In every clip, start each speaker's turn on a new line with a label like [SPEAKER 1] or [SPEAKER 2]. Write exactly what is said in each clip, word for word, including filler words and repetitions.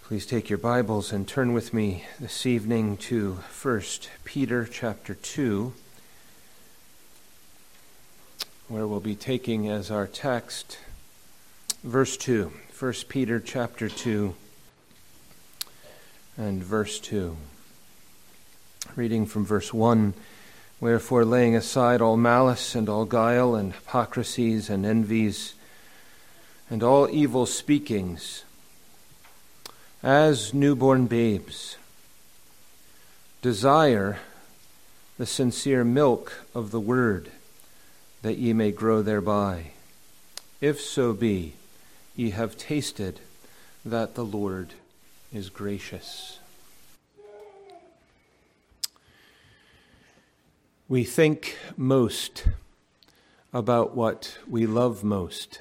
[SPEAKER 1] Please take your Bibles and turn with me this evening to First Peter chapter two, where we'll be taking as our text verse two. First Peter chapter two and verse two. Reading from verse one, "Wherefore laying aside all malice and all guile and hypocrisies and envies and all evil speakings, as newborn babes, desire the sincere milk of the word, that ye may grow thereby, if so be ye have tasted that the Lord is gracious." We think most about what we love most.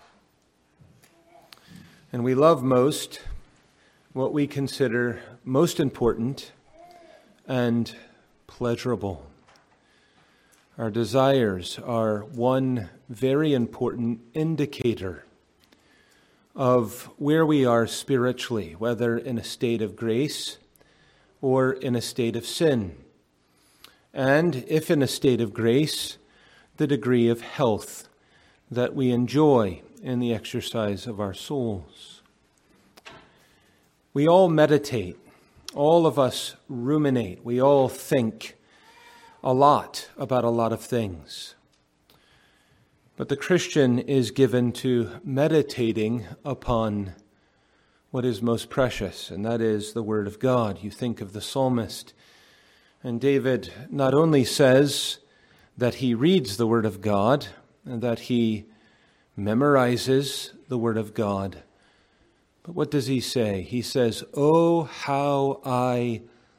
[SPEAKER 1] And we love most what we consider most important and pleasurable. Our desires are one very important indicator of where we are spiritually, whether in a state of grace or in a state of sin. And if in a state of grace, the degree of health that we enjoy in the exercise of our souls. We all meditate, all of us ruminate, we all think a lot about a lot of things. But the Christian is given to meditating upon what is most precious, and that is the Word of God. You think of the psalmist, and David not only says that he reads the Word of God, and that he memorizes the Word of God, but what does he say? He says, "Oh, how I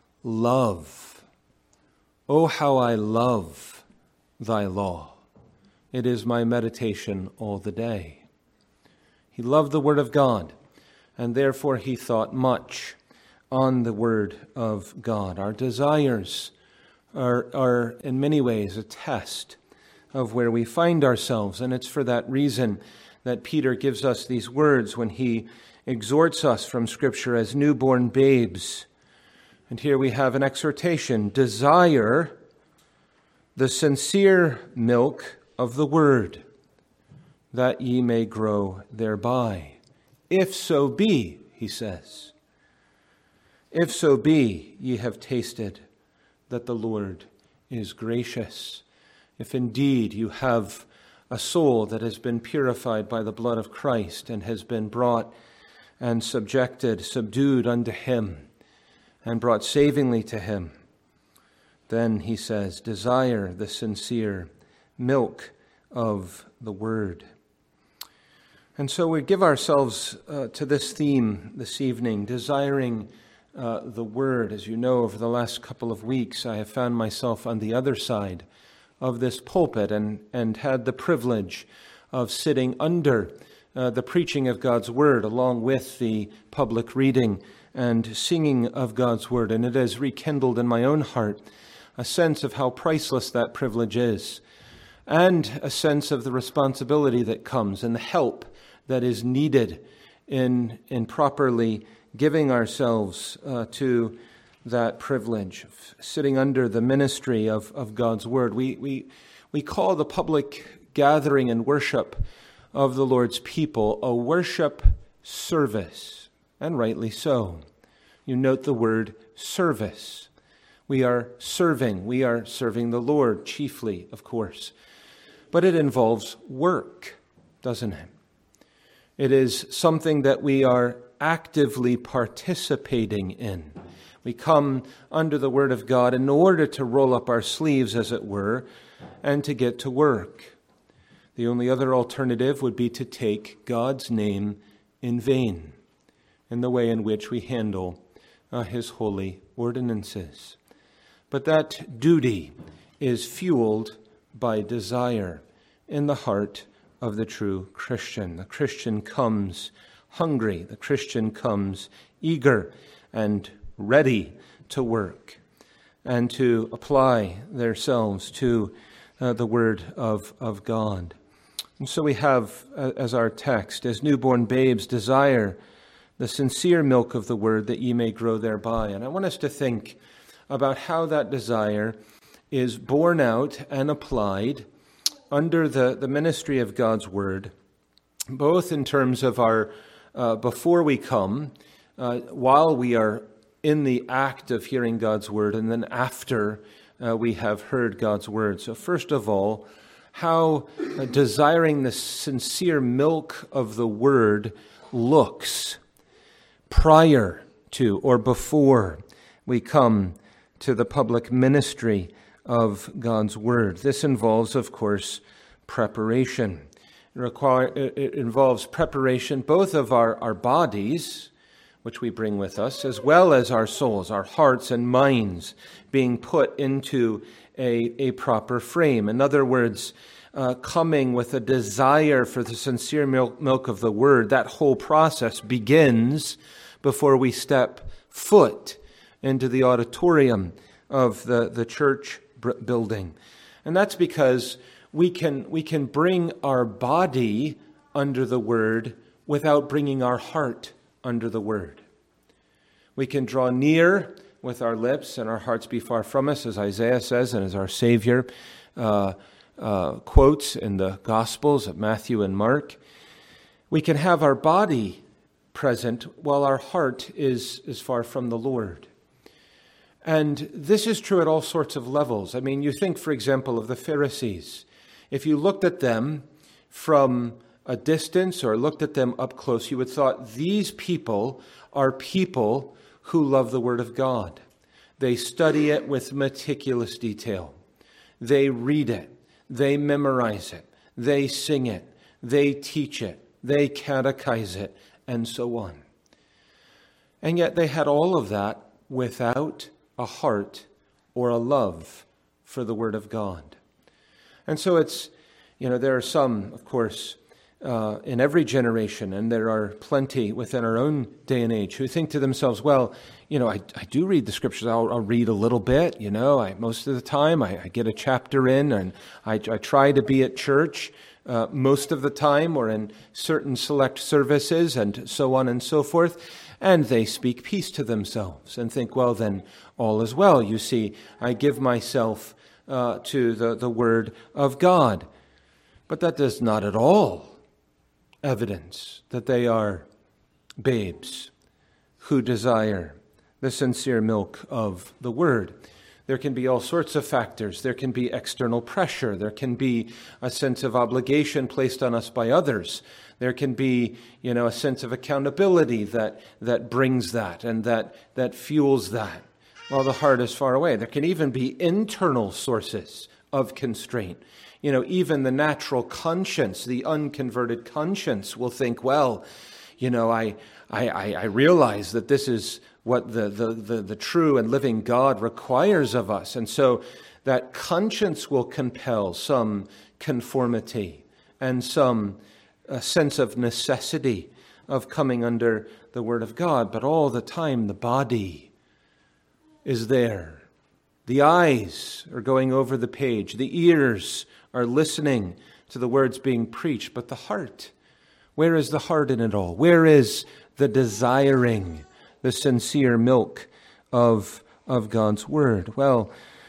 [SPEAKER 1] love, oh, how I love thy law. It is my meditation all the day." He loved the Word of God, and therefore he thought much on the Word of God. Our desires are, are in many ways a test of where we find ourselves, and it's for that reason that Peter gives us these words when he exhorts us from Scripture as newborn babes. And here we have an exhortation: desire the sincere milk of the word, that ye may grow thereby. If so be, he says, if so be ye have tasted that the Lord is gracious. If indeed you have a soul that has been purified by the blood of Christ and has been brought and subjected, subdued unto him, and brought savingly to him, then, he says, desire the sincere milk of the word. And so we give ourselves uh, to this theme this evening, desiring uh, the word. As you know, over the last couple of weeks, I have found myself on the other side of this pulpit and, and had the privilege of sitting under Uh, the preaching of God's Word, along with the public reading and singing of God's Word. And it has rekindled in my own heart a sense of how priceless that privilege is, and a sense of the responsibility that comes and the help that is needed in, in properly giving ourselves uh, to that privilege of sitting under the ministry of, of God's Word. We, we, we call the public gathering and worship of the Lord's people a worship service, and rightly so. You note the word service. We are serving. We are serving the Lord chiefly, of course. But it involves work, doesn't it? It is something that we are actively participating in. We come under the Word of God in order to roll up our sleeves, as it were, and to get to work. The only other alternative would be to take God's name in vain in the way in which we handle uh, his holy ordinances. But that duty is fueled by desire in the heart of the true Christian. The Christian comes hungry. The Christian comes eager and ready to work and to apply themselves to uh, the Word of, of God. And so we have, uh, as our text, as newborn babes, desire the sincere milk of the word, that ye may grow thereby. And I want us to think about how that desire is borne out and applied under the, the ministry of God's word, both in terms of our, uh, before we come, uh, while we are in the act of hearing God's word, and then after uh, we have heard God's word. So first of all, how uh, desiring the sincere milk of the word looks prior to or before we come to the public ministry of God's word. This involves, of course, preparation. It, require, it involves preparation both of our, our bodies, which we bring with us, as well as our souls, our hearts and minds being put into a, a proper frame. In other words, uh, coming with a desire for the sincere milk, milk of the word, that whole process begins before we step foot into the auditorium of the, the church building. And that's because we can, we can bring our body under the word without bringing our heart under the word. We can draw near with our lips and our hearts be far from us, as Isaiah says, and as our Savior uh, uh, quotes in the Gospels of Matthew and Mark. We can have our body present while our heart is, is far from the Lord. And this is true at all sorts of levels. I mean, you think, for example, of the Pharisees. If you looked at them from a distance or looked at them up close, you would have thought these people are people who love the Word of God. They study it with meticulous detail. They read it. They memorize it. They sing it. They teach it. They catechize it, and so on. And yet they had all of that without a heart or a love for the Word of God. And so it's, you know, there are some, of course, uh, in every generation, and there are plenty within our own day and age who think to themselves, well, you know, I, I do read the Scriptures. I'll, I'll read a little bit, you know, I, most of the time I, I get a chapter in, and I, I try to be at church uh, most of the time or in certain select services and so on and so forth. And they speak peace to themselves and think, well, then all is well. You see, I give myself uh, to the, the Word of God. But that does not at all evidence that they are babes who desire the sincere milk of the Word. There can be all sorts of factors. There can be external pressure. There can be a sense of obligation placed on us by others. There can be, you know, a sense of accountability that, that brings that and that, that fuels that while the heart is far away. There can even be internal sources of constraint. You know, even the natural conscience, the unconverted conscience will think, well, you know, I I, I realize that this is what the, the, the, the true and living God requires of us. And so that conscience will compel some conformity and some a sense of necessity of coming under the Word of God. But all the time, the body is there. The eyes are going over the page. The ears are listening to the words being preached. But the heart, where is the heart in it all? Where is the desiring, the sincere milk of, of God's Word? Well,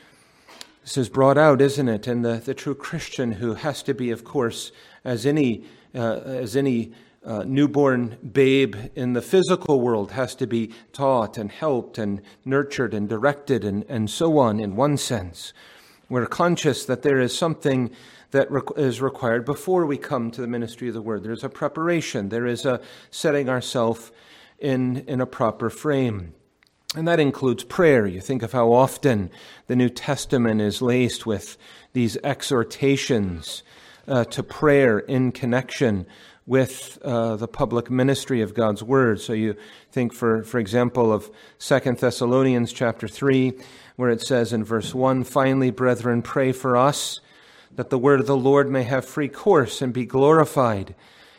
[SPEAKER 1] this is brought out, isn't it? And the, the true Christian, who has to be, of course, as any uh, as any uh, newborn babe in the physical world, has to be taught and helped and nurtured and directed and, and so on in one sense. We're conscious that there is something that is required before we come to the ministry of the Word. There's a preparation. There is a setting ourselves in, in a proper frame. And that includes prayer. You think of how often the New Testament is laced with these exhortations uh, to prayer in connection with uh, the public ministry of God's Word. So you think, for, for example, of Second Thessalonians chapter three, where it says in verse one, "Finally, brethren, pray for us, that the word of the Lord may have free course and be glorified,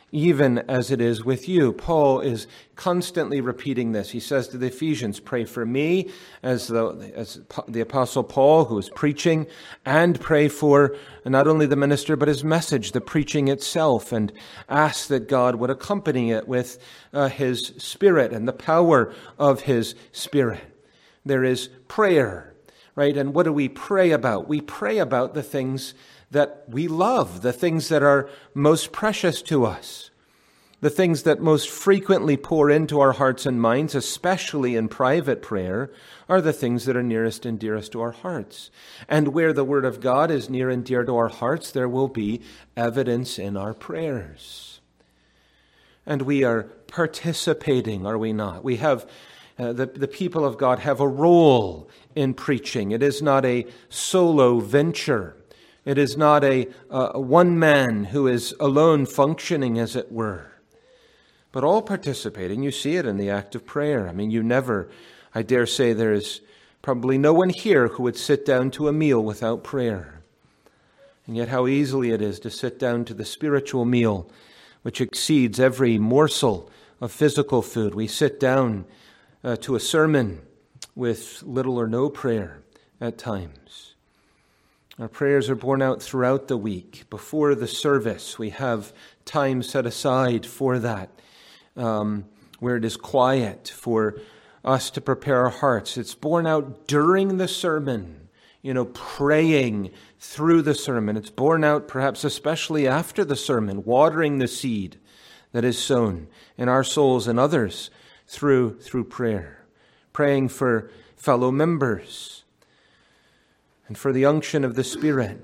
[SPEAKER 1] even as it is with you. Paul is constantly repeating this. He says to the Ephesians, pray for me, as the, as the Apostle Paul, who is preaching, and pray for not only the minister, but his message, the preaching itself, and ask that God would accompany it with uh, his Spirit and the power of his Spirit. There is prayer, right? And what do we pray about? We pray about the things that we love, the things that are most precious to us, the things that most frequently pour into our hearts and minds, especially in private prayer, are the things that are nearest and dearest to our hearts. And where the Word of God is near and dear to our hearts, there will be evidence in our prayers. And we are participating, are we not? We have, uh, the, the people of God have a role in preaching. It is not a solo venture. It is not a, a one man who is alone functioning, as it were, but all participating. You see it in the act of prayer. I mean, you never, I dare say there is probably no one here who would sit down to a meal without prayer. And yet how easily it is to sit down to the spiritual meal, which exceeds every morsel of physical food. We sit down uh, to a sermon with little or no prayer at times. Our prayers are borne out throughout the week. Before the service, we have time set aside for that, um, where it is quiet for us to prepare our hearts. It's borne out during the sermon, you know, praying through the sermon. It's borne out perhaps especially after the sermon, watering the seed that is sown in our souls and others through, through prayer, praying for fellow members, and for the unction of the Spirit.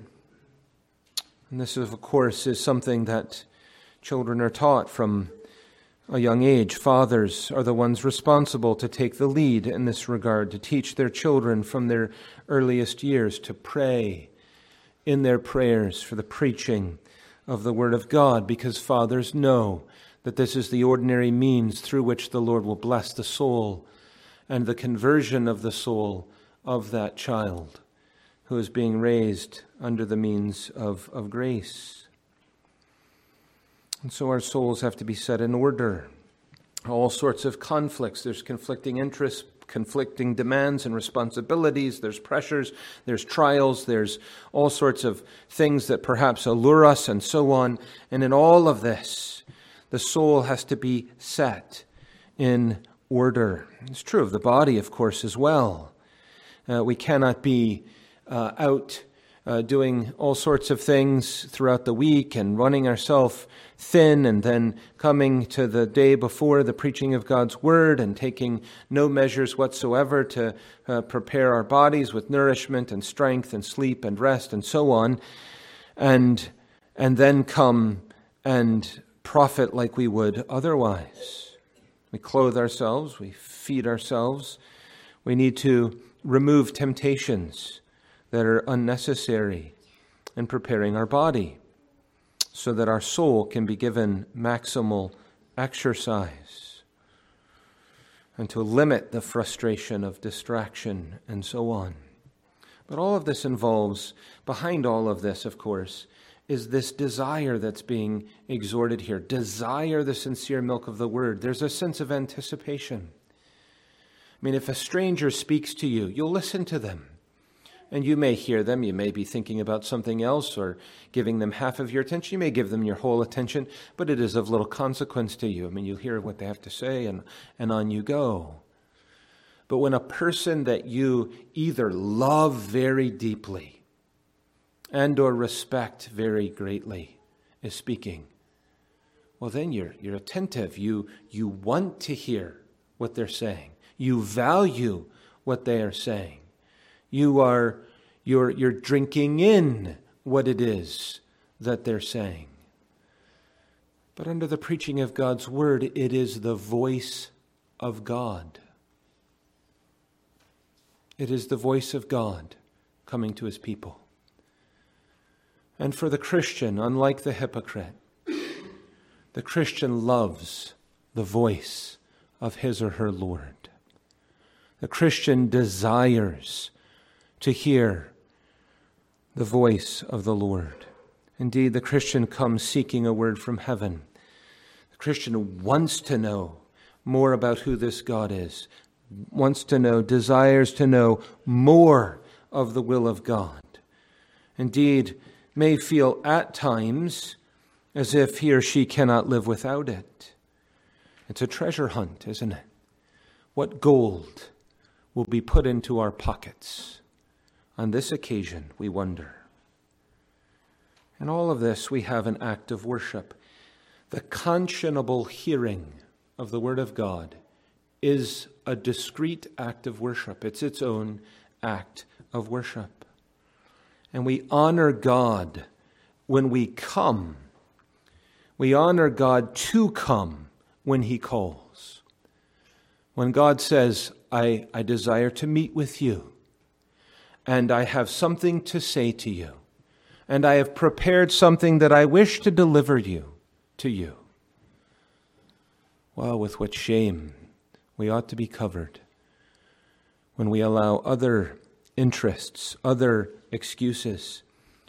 [SPEAKER 1] And this, of course, is something that children are taught from a young age. Fathers are the ones responsible to take the lead in this regard, to teach their children from their earliest years to pray in their prayers for the preaching of the Word of God, because fathers know that this is the ordinary means through which the Lord will bless the soul and the conversion of the soul of that child who is being raised under the means of, of grace. And so our souls have to be set in order. All sorts of conflicts. There's conflicting interests, conflicting demands and responsibilities. There's pressures, there's trials, there's all sorts of things that perhaps allure us and so on. And in all of this, the soul has to be set in order. It's true of the body, of course, as well. Uh, we cannot be Uh, out uh, doing all sorts of things throughout the week and running ourselves thin, and then coming to the day before the preaching of God's Word and taking no measures whatsoever to uh, prepare our bodies with nourishment and strength and sleep and rest and so on, and and then come and profit like we would otherwise. We clothe ourselves, we feed ourselves, we need to remove temptations that are unnecessary in preparing our body so that our soul can be given maximal exercise, and to limit the frustration of distraction and so on. But all of this involves, behind all of this, of course, is this desire that's being exhorted here. Desire the sincere milk of the Word. There's a sense of anticipation. I mean, if a stranger speaks to you, you'll listen to them. And you may hear them, you may be thinking about something else or giving them half of your attention. You may give them your whole attention, but it is of little consequence to you. I mean, you hear what they have to say and, and on you go. But when a person that you either love very deeply and or respect very greatly is speaking, well, then you're, you're attentive. You, you want to hear what they're saying. You value what they are saying. You are, you're, you're drinking in what it is that they're saying. But under the preaching of God's Word, it is the voice of God. It is the voice of God coming to His people. And for the Christian, unlike the hypocrite, the Christian loves the voice of his or her Lord. The Christian desires to hear the voice of the Lord. Indeed, the Christian comes seeking a word from heaven Christian wants to know more about who this God is, wants to know, desires to know more of the will of God. Indeed, may feel at times as if he or she cannot live without it. It's a treasure hunt, isn't it? What gold will be put into our pockets? On this occasion, we wonder. In all of this, we have an act of worship. The conscionable hearing of the Word of God is a discrete act of worship. It's its own act of worship. And we honor God when we come. We honor God to come when he calls. When God says, I, I desire to meet with you, and I have something to say to you, and I have prepared something that I wish to deliver you to you. Well, with what shame we ought to be covered when we allow other interests, other excuses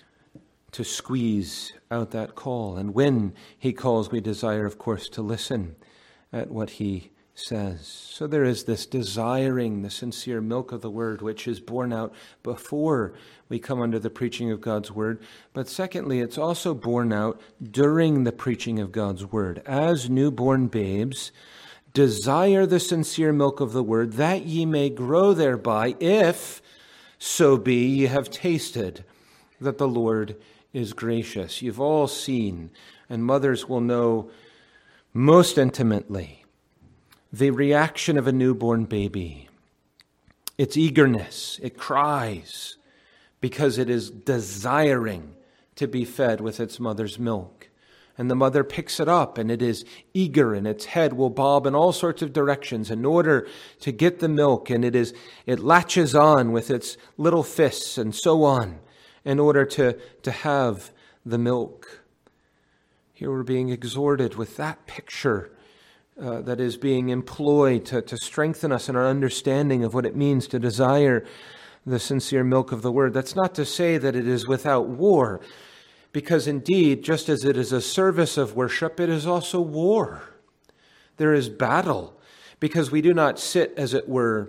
[SPEAKER 1] to squeeze out that call. And when he calls, we desire, of course, to listen at what he says. So there is this desiring the sincere milk of the word, which is borne out before we come under the preaching of God's word. But secondly, it's also borne out during the preaching of God's word. As newborn babes, desire the sincere milk of the word, that ye may grow thereby, if so be ye have tasted that the Lord is gracious. You've all seen, and mothers will know most intimately, the reaction of a newborn baby. Its eagerness, it cries because it is desiring to be fed with its mother's milk. And the mother picks it up, and it is eager, and its head will bob in all sorts of directions in order to get the milk, and it is it latches on with its little fists and so on in order to, to have the milk. Here we're being exhorted with that picture uh, that is being employed to, to strengthen us in our understanding of what it means to desire the sincere milk of the word. That's not to say that it is without war, because indeed, just as it is a service of worship, it is also war. There is battle, because we do not sit, as it were,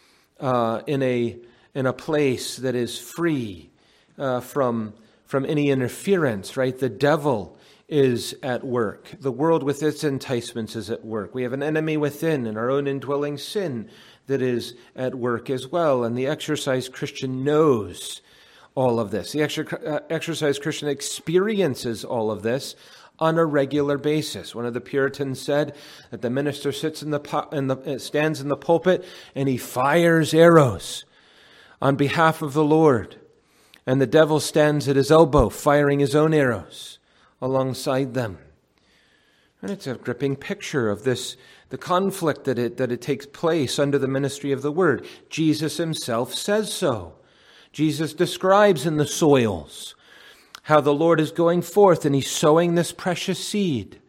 [SPEAKER 1] uh, in a in a place that is free uh, from from any interference. Right, the devil is at work. The world with its enticements is at work. We have an enemy within, and our own indwelling sin that is at work as well. And the exercised Christian knows all of this. The exercised Christian experiences all of this on a regular basis. One of the Puritans said that the minister sits in the, in the stands in the pulpit and he fires arrows on behalf of the Lord, and the devil stands at his elbow firing his own arrows alongside them. And it's a gripping picture of this, the conflict that it that it takes place under the ministry of the word. Jesus himself says so. Jesus describes in the soils how the Lord is going forth and he's sowing this precious seed.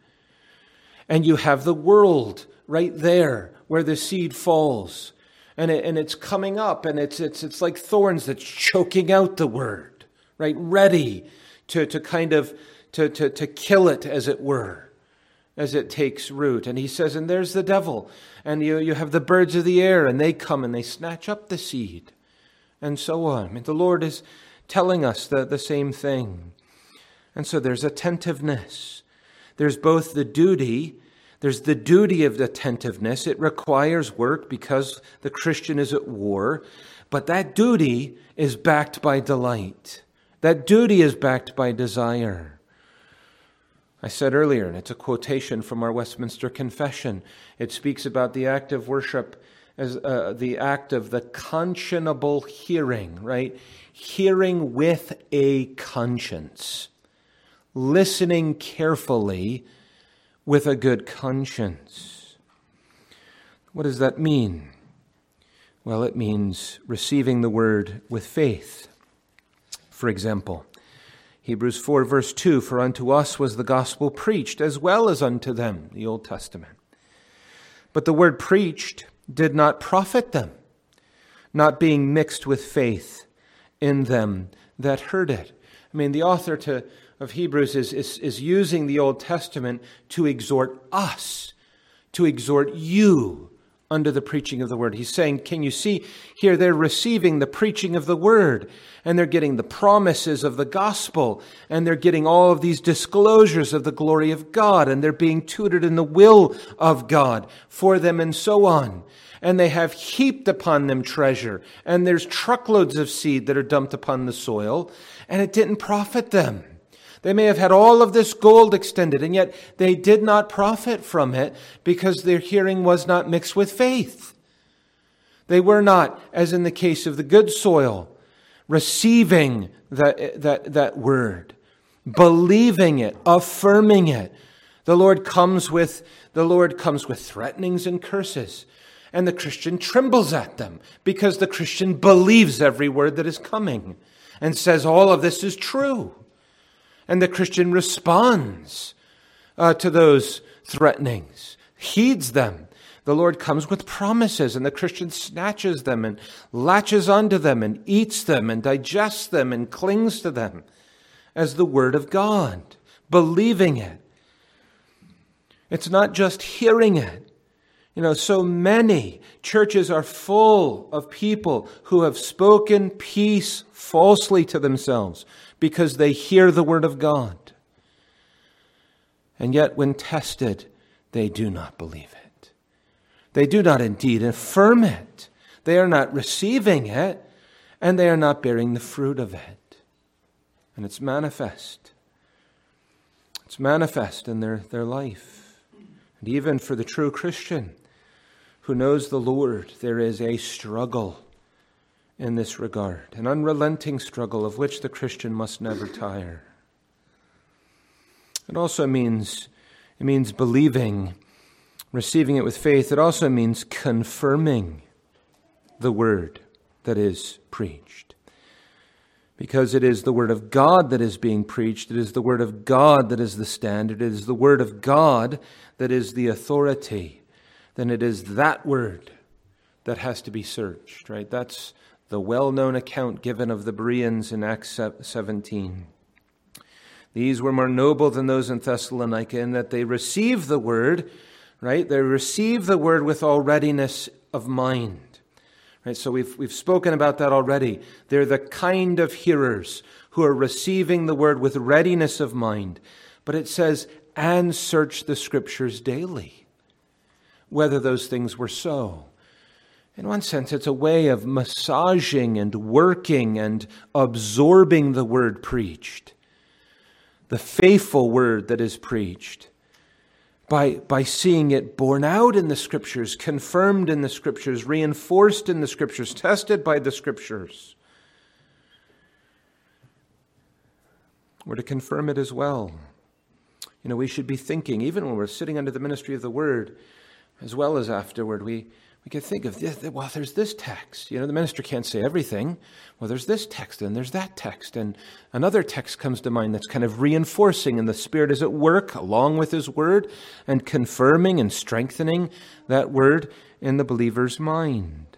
[SPEAKER 1] And you have the world right there where the seed falls. And it, and it's coming up, and it's it's it's like thorns that's choking out the word, right? Ready to, to kind of to, to, to kill it, as it were, as it takes root. And he says, and there's the devil. And you, you have the birds of the air, and they come and they snatch up the seed. And so on. I mean, the Lord is telling us the, the same thing. And so there's attentiveness. There's both the duty, there's the duty of attentiveness. It requires work because the Christian is at war. But that duty is backed by delight. That duty is backed by desire. I said earlier, and it's a quotation from our Westminster Confession, it speaks about the act of worship as uh, the act of the conscionable hearing, right? Hearing with a conscience. Listening carefully with a good conscience. What does that mean? Well, it means receiving the word with faith. For example, Hebrews four verse two, for unto us was the gospel preached as well as unto them, the Old Testament. But the word preached did not profit them, not being mixed with faith in them that heard it. I mean, the author to of Hebrews is, is, is using the Old Testament to exhort us, to exhort you under the preaching of the word. He's saying, can you see here, they're receiving the preaching of the word, and they're getting the promises of the gospel, and they're getting all of these disclosures of the glory of God, and they're being tutored in the will of God for them, and so on. And they have heaped upon them treasure, and there's truckloads of seed that are dumped upon the soil, and it didn't profit them. They may have had all of this gold extended, and yet they did not profit from it because their hearing was not mixed with faith. They were not, as in the case of the good soil, receiving that, that, that word, believing it, affirming it. The Lord comes with, the Lord comes with threatenings and curses, and the Christian trembles at them because the Christian believes every word that is coming and says all of this is true. And the Christian responds uh, to those threatenings, heeds them. The Lord comes with promises, and the Christian snatches them and latches onto them and eats them and digests them and clings to them as the word of God, believing it. It's not just hearing it. You know, so many churches are full of people who have spoken peace falsely to themselves because they hear the word of God. And yet when tested, they do not believe it. They do not indeed affirm it. They are not receiving it, and they are not bearing the fruit of it. And it's manifest. It's manifest in their, their life. And even for the true Christian who knows the Lord, there is a struggle in this regard, an unrelenting struggle of which the Christian must never tire. It also means, it means believing, receiving it with faith. It also means confirming the word that is preached. Because it is the word of God that is being preached. It is the word of God that is the standard. It is the word of God that is the authority. Then it is that word that has to be searched, right? That's the well-known account given of the Bereans in Acts seventeen. These were more noble than those in Thessalonica in that they received the word, right? They received the word with all readiness of mind. Right? So we've we've spoken about that already. They're the kind of hearers who are receiving the word with readiness of mind. But it says, and search the scriptures daily, whether those things were so. In one sense, it's a way of massaging and working and absorbing the word preached, the faithful word that is preached, by, by seeing it borne out in the Scriptures, confirmed in the Scriptures, reinforced in the Scriptures, tested by the Scriptures. We're to confirm it as well. You know, we should be thinking, even when we're sitting under the ministry of the Word, as well as afterward, we We could think of this, well, there's this text. You know, the minister can't say everything. Well, there's this text and there's that text. And another text comes to mind that's kind of reinforcing, and the Spirit is at work along with His Word and confirming and strengthening that Word in the believer's mind.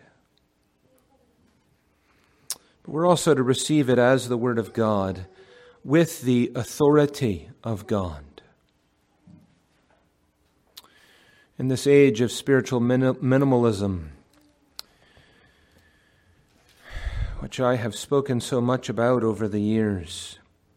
[SPEAKER 1] But we're also to receive it as the Word of God with the authority of God. In this age of spiritual minimalism, which I have spoken so much about over the years,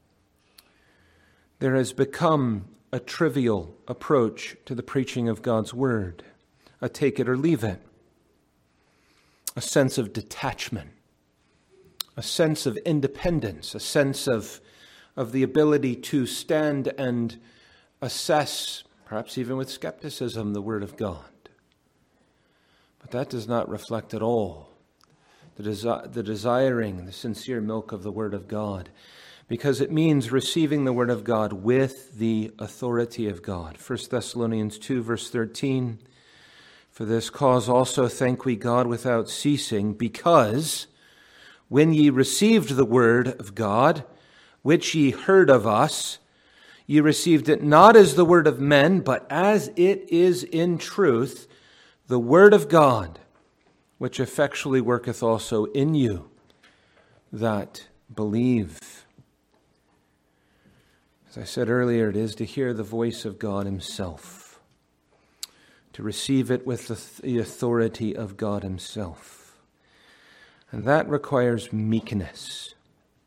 [SPEAKER 1] there has become a trivial approach to the preaching of God's Word, a take it or leave it, a sense of detachment, a sense of independence, a sense of, of the ability to stand and assess, perhaps even with skepticism, the Word of God. But that does not reflect at all the, desi- the desiring, the sincere milk of the Word of God, because it means receiving the Word of God with the authority of God. First Thessalonians two, verse thirteen, for this cause also thank we God without ceasing, because when ye received the Word of God, which ye heard of us, ye received it not as the word of men, but as it is in truth, the word of God, which effectually worketh also in you that believe. As I said earlier, it is to hear the voice of God himself, to receive it with the authority of God himself. And that requires meekness.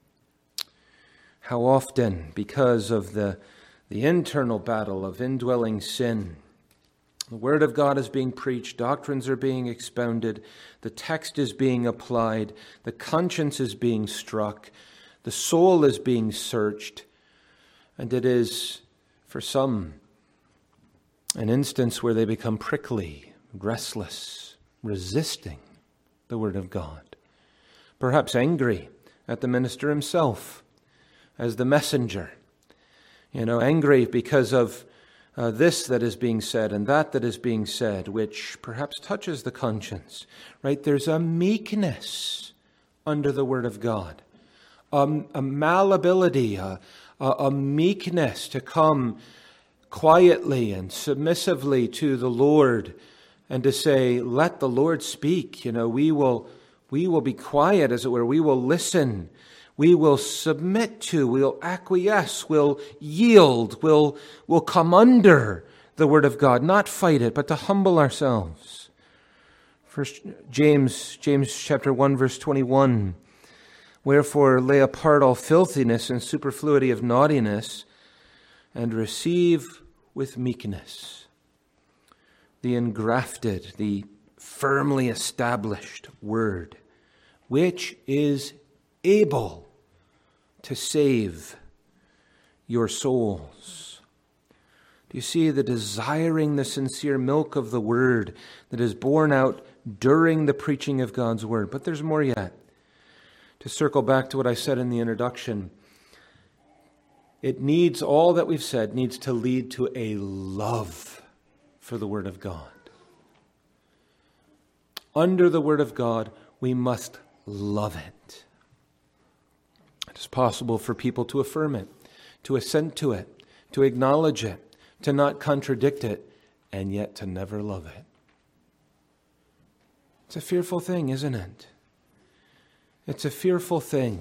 [SPEAKER 1] How often, because of the, the internal battle of indwelling sin, the Word of God is being preached, doctrines are being expounded, the text is being applied, the conscience is being struck, the soul is being searched, and it is, for some, an instance where they become prickly, restless, resisting the Word of God. Perhaps angry at the minister himself as the messenger. You know, angry because of uh, this that is being said and that that is being said, which perhaps touches the conscience. Right? There's a meekness under the Word of God. Um, a malleability, a, a, a meekness to come quietly and submissively to the Lord and to say, let the Lord speak. You know, we will we will be quiet, as it were. We will listen. We will submit to, we'll acquiesce, we'll yield, we'll, we'll come under the Word of God, not fight it, but to humble ourselves. First James, James chapter one, verse twenty-one. Wherefore lay apart all filthiness and superfluity of naughtiness, and receive with meekness the engrafted, the firmly established word, which is able to save your souls. Do you see the desiring the sincere milk of the word that is borne out during the preaching of God's word? But there's more yet. To circle back to what I said in the introduction, it needs, all that we've said needs to lead to a love for the Word of God. Under the Word of God, we must love it. It is possible for people to affirm it, to assent to it, to acknowledge it, to not contradict it, and yet to never love it. It's a fearful thing, isn't it? It's a fearful thing.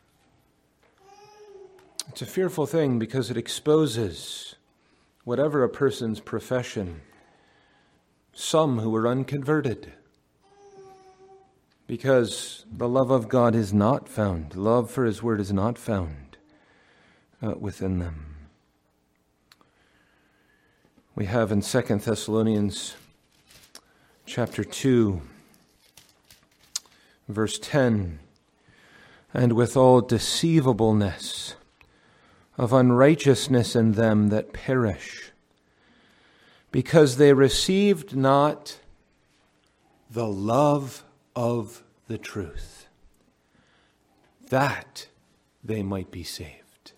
[SPEAKER 1] It's a fearful thing because it exposes, whatever a person's profession, some who are unconverted. Because the love of God is not found. Love for His Word is not found uh, within them. We have in Second Thessalonians chapter two, verse ten, and with all deceivableness of unrighteousness in them that perish, because they received not the love of the truth, that they might be saved.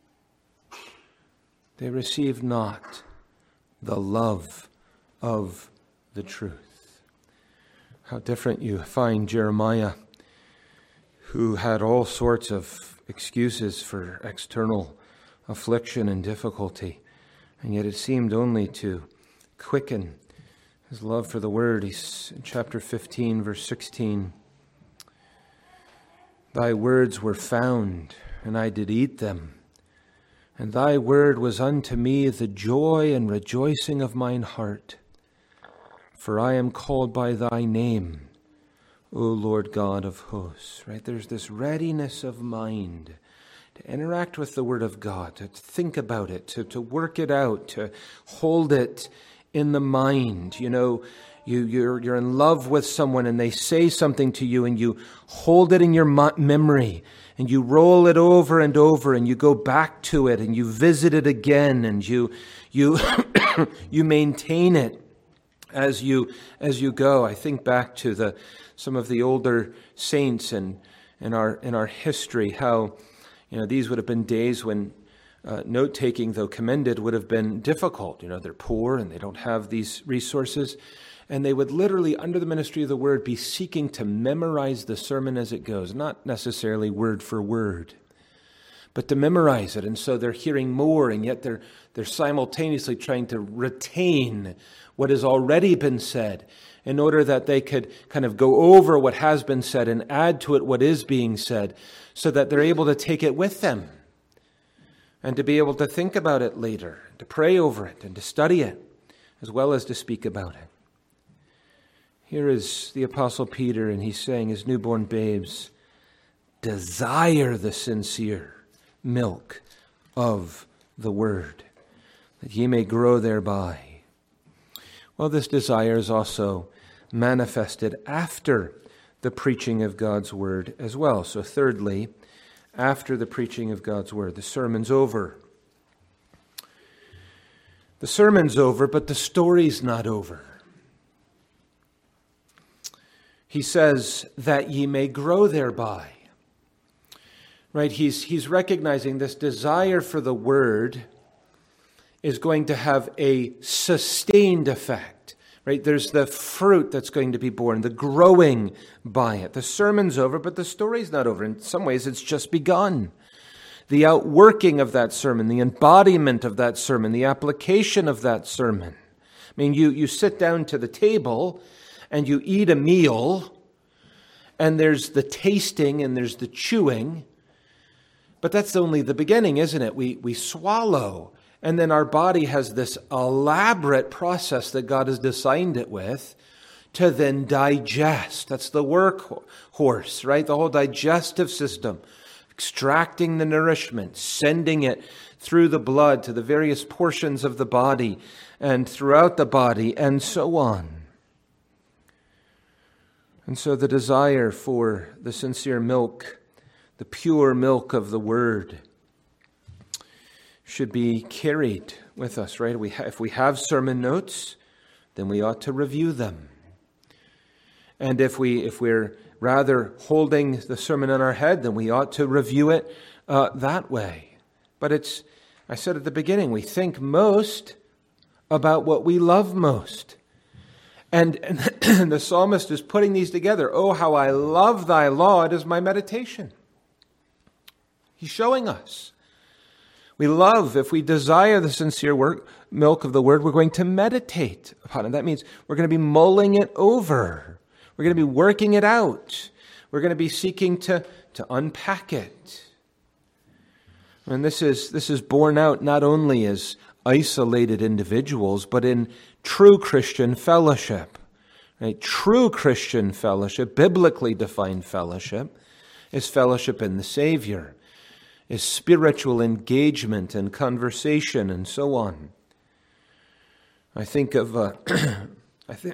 [SPEAKER 1] They received not the love of the truth. How different you find Jeremiah, who had all sorts of excuses for external affliction and difficulty, and yet it seemed only to quicken his love for the Word. He's in chapter fifteen, verse sixteen. Thy words were found, and I did eat them. And thy word was unto me the joy and rejoicing of mine heart. For I am called by thy name, O Lord God of hosts. Right? There's this readiness of mind to interact with the Word of God, to think about it, to, to work it out, to hold it in the mind. You know, you, you're, you're in love with someone and they say something to you and you hold it in your memory and you roll it over and over and you go back to it and you visit it again and you you you maintain it as you as you go. I think back to the some of the older saints in, in our in our history, how you know these would have been days when Uh, note-taking, though commended, would have been difficult. You know, they're poor and they don't have these resources. And they would literally, under the ministry of the Word, be seeking to memorize the sermon as it goes. Not necessarily word for word, but to memorize it. And so they're hearing more, and yet they're, they're simultaneously trying to retain what has already been said in order that they could kind of go over what has been said and add to it what is being said so that they're able to take it with them and to be able to think about it later, to pray over it and to study it, as well as to speak about it. Here is the Apostle Peter, and he's saying, as newborn babes, desire the sincere milk of the word, that ye may grow thereby. Well, this desire is also manifested after the preaching of God's word as well. So thirdly, after the preaching of God's word, the sermon's over. The sermon's over, but the story's not over. He says that ye may grow thereby. Right? He's, he's recognizing this desire for the word is going to have a sustained effect. Right? There's the fruit that's going to be born, the growing by it. The sermon's over, but the story's not over. In some ways, it's just begun. The outworking of that sermon, the embodiment of that sermon, the application of that sermon. I mean, you, you sit down to the table and you eat a meal, and there's the tasting and there's the chewing, but that's only the beginning, isn't it? We, we swallow. And then our body has this elaborate process that God has designed it with to then digest. That's the workhorse, right? The whole digestive system, extracting the nourishment, sending it through the blood to the various portions of the body and throughout the body, and so on. And so the desire for the sincere milk, the pure milk of the word, should be carried with us, right? We ha- if we have sermon notes, then we ought to review them. And if we if we're rather holding the sermon on our head, then we ought to review it uh, that way. But it's, I said at the beginning, we think most about what we love most. And, and the psalmist is putting these together. Oh, how I love thy law, it is my meditation. He's showing us. We love, if we desire the sincere work, milk of the word, we're going to meditate upon it. That means we're going to be mulling it over. We're going to be working it out. We're going to be seeking to, to unpack it. And this is, this is borne out not only as isolated individuals, but in true Christian fellowship. Right? True Christian fellowship, biblically defined fellowship, is fellowship in the Savior, is spiritual engagement and conversation and so on. I think of uh, I think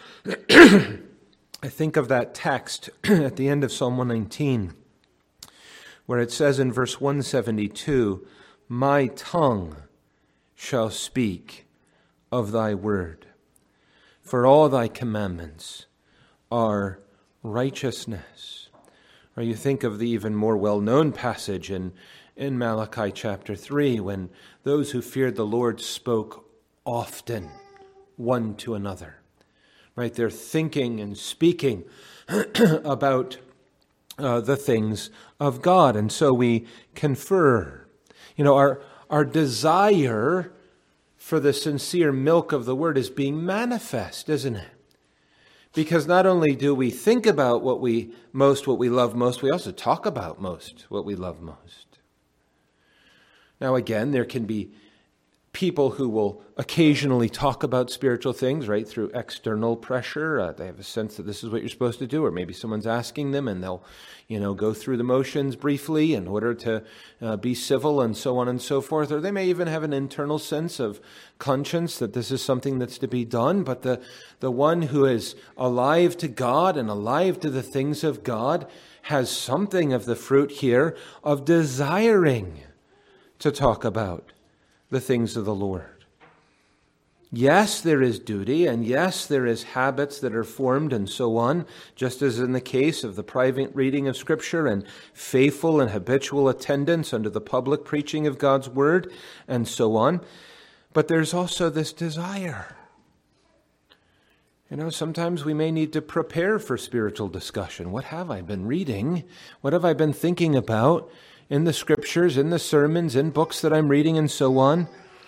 [SPEAKER 1] I think of that text at the end of Psalm one nineteen, where it says in verse one seventy-two, "My tongue shall speak of thy word, for all thy commandments are righteousness." Or you think of the even more well-known passage in, in Malachi chapter three, when those who feared the Lord spoke often one to another. Right? They're thinking and speaking about uh, the things of God. And so we confer. You know, our, our desire for the sincere milk of the word is being manifest, isn't it? Because not only do we think about what we most, what we love most, we also talk about most what we love most. Now again, there can be people who will occasionally talk about spiritual things, right, through external pressure. Uh, they have a sense that this is what you're supposed to do, or maybe someone's asking them and they'll, you know, go through the motions briefly in order to uh, be civil and so on and so forth. Or they may even have an internal sense of conscience that this is something that's to be done. But the, the one who is alive to God and alive to the things of God has something of the fruit here of desiring to talk about the things of the Lord. Yes, there is duty, and yes, there is habits that are formed and so on, just as in the case of the private reading of Scripture and faithful and habitual attendance under the public preaching of God's Word and so on. But there's also this desire. You know, sometimes we may need to prepare for spiritual discussion. What have I been reading? What have I been thinking about in the Scriptures, in the sermons, in books that I'm reading and so on?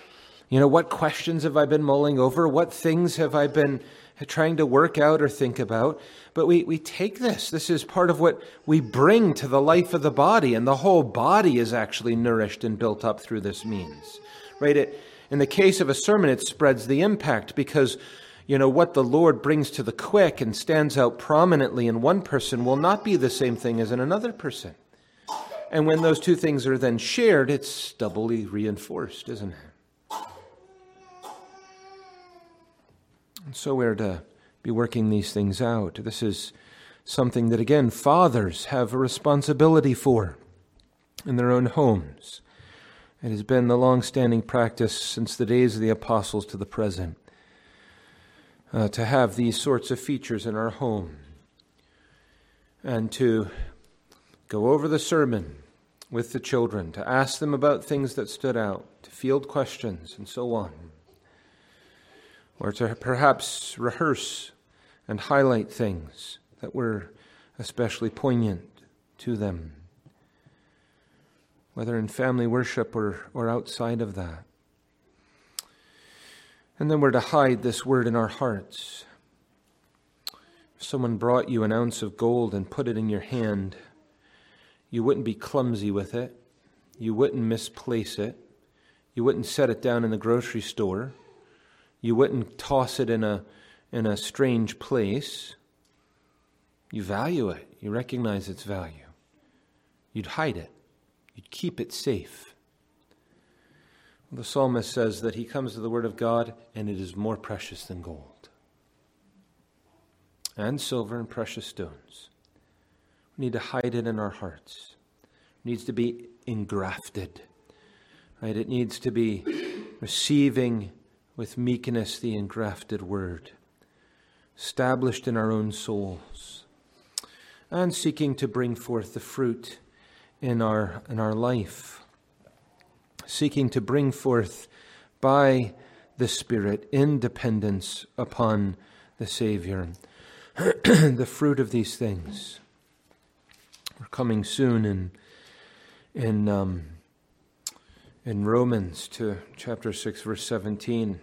[SPEAKER 1] You know, what questions have I been mulling over? What things have I been trying to work out or think about? But we, we take this. This is part of what we bring to the life of the body, and the whole body is actually nourished and built up through this means. Right? It, in the case of a sermon, it spreads the impact because, you know, what the Lord brings to the quick and stands out prominently in one person will not be the same thing as in another person. And when those two things are then shared, it's doubly reinforced, isn't it? And so we're to be working these things out. This is something that, again, fathers have a responsibility for in their own homes. It has been the long-standing practice since the days of the apostles to the present uh, to have these sorts of features in our home and to go over the sermon with the children, to ask them about things that stood out, to field questions, and so on. Or to perhaps rehearse and highlight things that were especially poignant to them, whether in family worship or, or outside of that. And then we're to hide this word in our hearts. If someone brought you an ounce of gold and put it in your hand, you wouldn't be clumsy with it. You wouldn't misplace it. You wouldn't set it down in the grocery store. You wouldn't toss it in a in a strange place. You value it. You recognize its value. You'd hide it. You'd keep it safe. The psalmist says that he comes to the word of God and it is more precious than gold and silver and precious stones. We need to hide it in our hearts. It needs to be engrafted. Right? It needs to be receiving with meekness the engrafted word, established in our own souls, and seeking to bring forth the fruit in our in our life, seeking to bring forth by the Spirit independence upon the Savior, the fruit of these things. We're coming soon in in um, in Romans to chapter six, verse seventeen.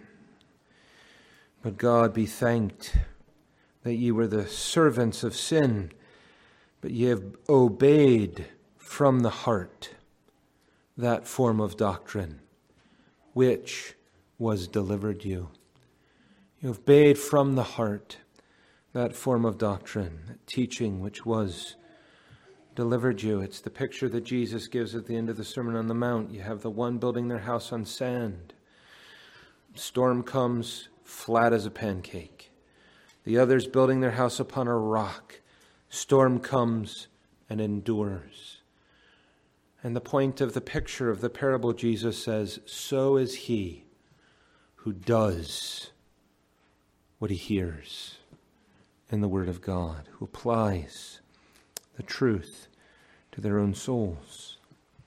[SPEAKER 1] But God be thanked that ye were the servants of sin, but ye have obeyed from the heart that form of doctrine which was delivered you. You have obeyed from the heart that form of doctrine, that teaching which was delivered you. It's the picture that Jesus gives at the end of the Sermon on the Mount. You have the one building their house on sand. Storm comes, flat as a pancake. The others building their house upon a rock. Storm comes and endures. And the point of the picture of the parable, Jesus says, so is he who does what he hears in the Word of God, who applies the truth to their own souls.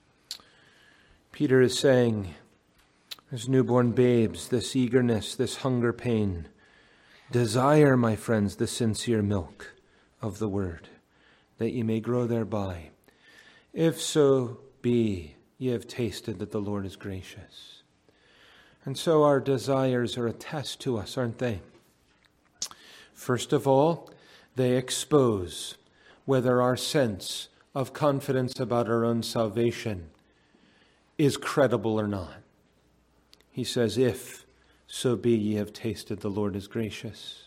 [SPEAKER 1] Peter is saying, as newborn babes, this eagerness, this hunger pain, desire, my friends, the sincere milk of the Word, that ye may grow thereby. If so be ye have tasted that the Lord is gracious. And so our desires are a test to us, aren't they? First of all, they expose whether our sense of confidence about our own salvation is credible or not. He says, if so be ye have tasted the Lord is gracious.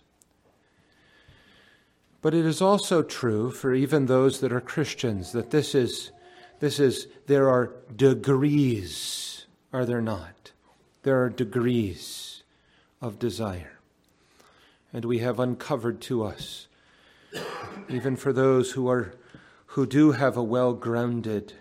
[SPEAKER 1] But it is also true for even those that are Christians that this is, this is, there are degrees, are there not? There are degrees of desire. And we have uncovered to us, even for those who are, who do have a well-grounded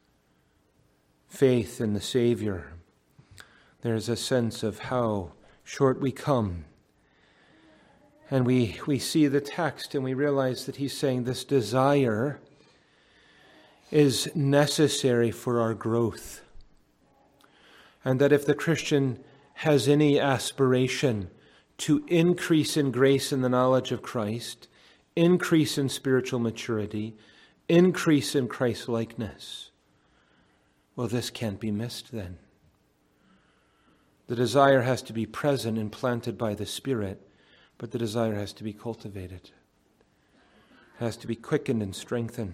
[SPEAKER 1] faith in the Savior, there's a sense of how short we come. And we, we see the text and we realize that he's saying this desire is necessary for our growth. And that if the Christian has any aspiration to increase in grace in the knowledge of Christ, increase in spiritual maturity, increase in Christ-likeness, well, this can't be missed then. The desire has to be present and planted by the Spirit, but the desire has to be cultivated. It has to be quickened and strengthened.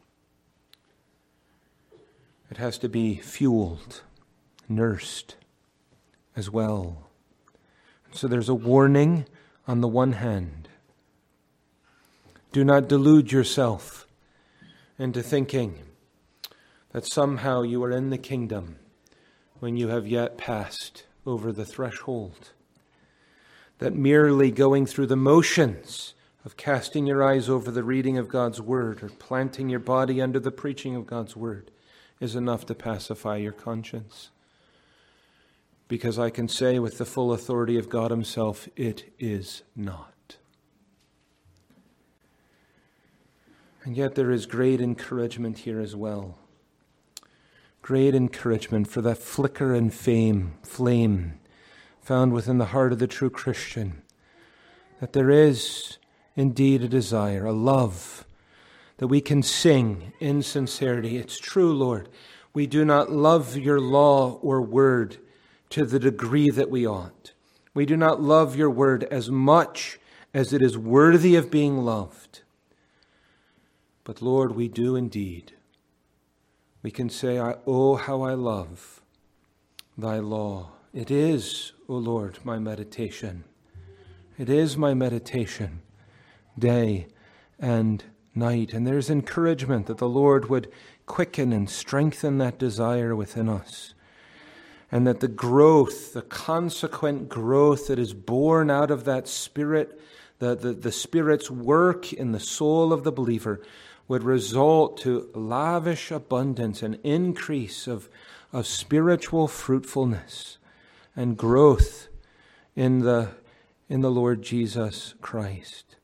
[SPEAKER 1] It has to be fueled, nursed as well. So there's a warning on the one hand. Do not delude yourself into thinking that somehow you are in the kingdom when you have yet passed over the threshold. That merely going through the motions of casting your eyes over the reading of God's word or planting your body under the preaching of God's word is enough to pacify your conscience. Because I can say with the full authority of God himself, it is not. And yet there is great encouragement here as well. Great encouragement for that flicker and fame, flame found within the heart of the true Christian. That there is indeed a desire, a love, that we can sing in sincerity. It's true, Lord. We do not love your law or word to the degree that we ought. We do not love your word as much as it is worthy of being loved. But Lord, we do indeed. We can say, oh, how I love thy law. It is, O Lord, my meditation. It is my meditation, day and night. And there's encouragement that the Lord would quicken and strengthen that desire within us. And that the growth, the consequent growth that is born out of that Spirit, the, the, the Spirit's work in the soul of the believer, would result to lavish abundance and increase of, of spiritual fruitfulness and growth in the, in the Lord Jesus Christ.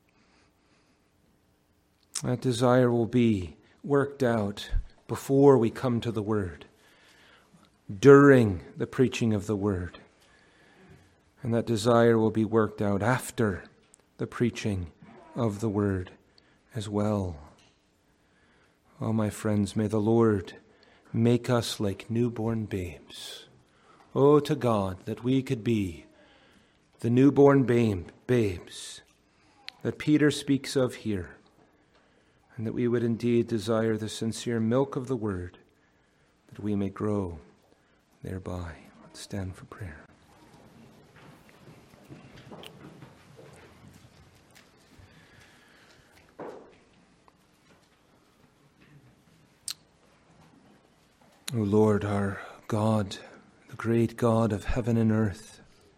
[SPEAKER 1] That desire will be worked out before we come to the Word, during the preaching of the Word. And that desire will be worked out after the preaching of the Word as well. Oh, my friends, may the Lord make us like newborn babes. Oh, to God, that we could be the newborn babe, babes that Peter speaks of here, and that we would indeed desire the sincere milk of the Word, that we may grow thereby. Let's stand for prayer. O Lord, our God, the great God of heaven and earth,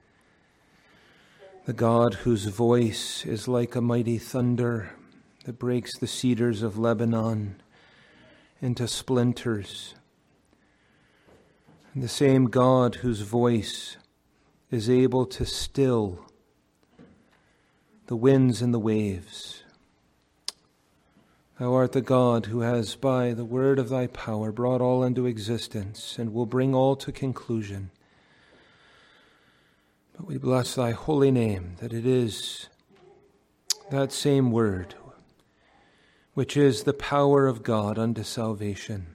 [SPEAKER 1] the God whose voice is like a mighty thunder that breaks the cedars of Lebanon into splinters, and the same God whose voice is able to still the winds and the waves. Thou art the God who has, by the word of thy power, brought all into existence and will bring all to conclusion. But we bless thy holy name, that it is that same word which is the power of God unto salvation.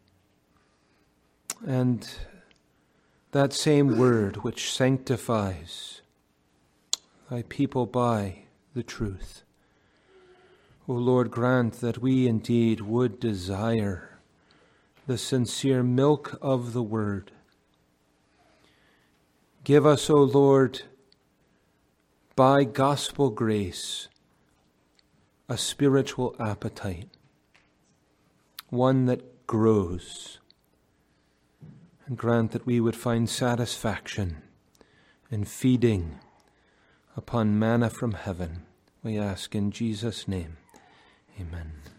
[SPEAKER 1] And that same word which sanctifies thy people by the truth. O Lord, grant that we indeed would desire the sincere milk of the Word. Give us, O Lord, by gospel grace, a spiritual appetite, one that grows, and grant that we would find satisfaction in feeding upon manna from heaven. We ask in Jesus' name. Amen.